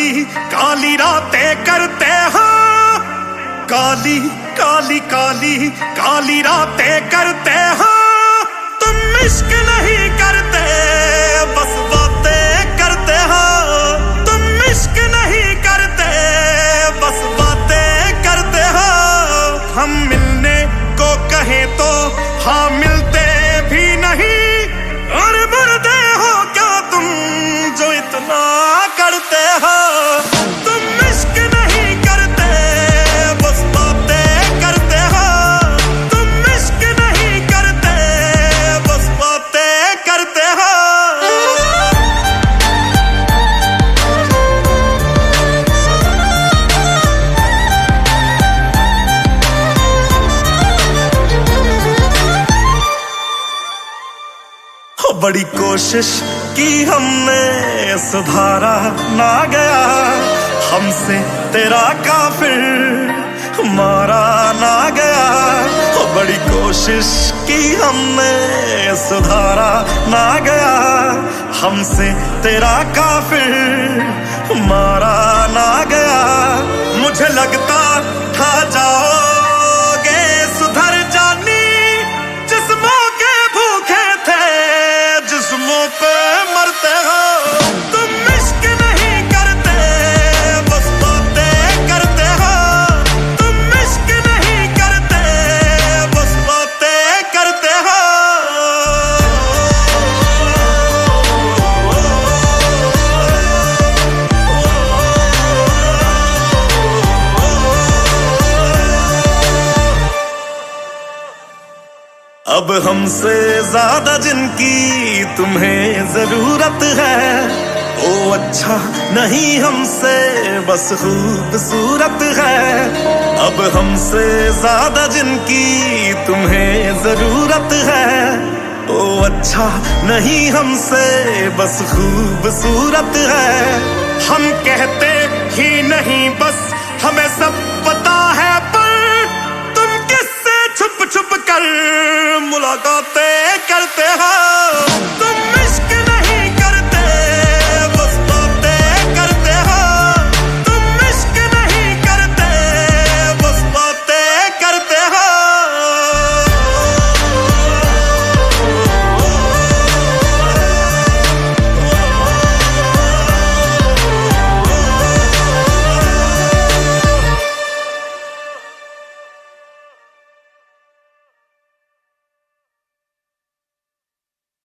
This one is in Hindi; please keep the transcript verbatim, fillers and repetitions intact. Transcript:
काली काली रातें करते हो, काली काली काली काली रातें करते हो। तुम इश्क नहीं करते बस बातें करते हो, तुम इश्क नहीं करते बस बातें करते हो। हम मिलने को कहें तो हाँ मिलते भी नहीं, और मरते हो क्या तुम जो इतना करते हो। तुम इश्क नहीं करते बस बातें करते हो, तुम इश्क नहीं करते बस बातें करते हो। बड़ी कोशिश की हमने सुधारा ना गया, हमसे तेरा काफिर मारा ना गया। बड़ी कोशिश की हमने सुधारा ना गया, हमसे तेरा काफिर मारा ना गया। मुझे लगता था जाओगे सुधर जानी, जिस्मों के भूखे थे जिस्मों पे मरते हो। तुम इश्क नहीं करते बस बातें करते हो, तुम इश्क नहीं करते बस बातें करते हो। अब हमसे ज्यादा जिनकी तुम्हें जरूरत है, वो अच्छा नहीं हमसे बस खूबसूरत है। अब हमसे ज्यादा जिनकी तुम्हें जरूरत है, वो अच्छा नहीं हमसे बस खूबसूरत है। हम कहते ही नहीं बस हमें सब पता है, पर तुम किससे छुप छुप कर मुलाकातें करते हो। तुम